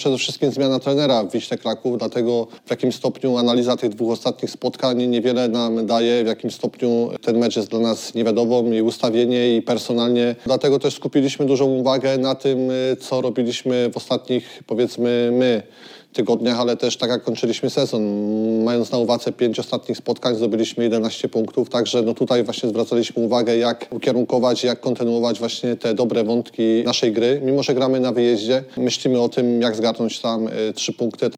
przede wszystkim zmiana trenera w Wiśle Kraków, dlatego w jakim stopniu analiza tych 2 ostatnich spotkań niewiele nam daje, w jakim stopniu ten mecz jest dla nas niewiadomą i ustawienie i personalnie. Dlatego też skupiliśmy dużą uwagę na tym, co robiliśmy w ostatnich, powiedzmy, tygodniach, ale też tak jak kończyliśmy sezon. Mając na uwadze 5 ostatnich spotkań, zdobyliśmy 11 punktów, także no tutaj właśnie zwracaliśmy uwagę, jak ukierunkować, jak kontynuować właśnie te dobre wątki naszej gry. Mimo że gramy na wyjeździe, myślimy o tym, jak zgarnąć tam 3 punkty.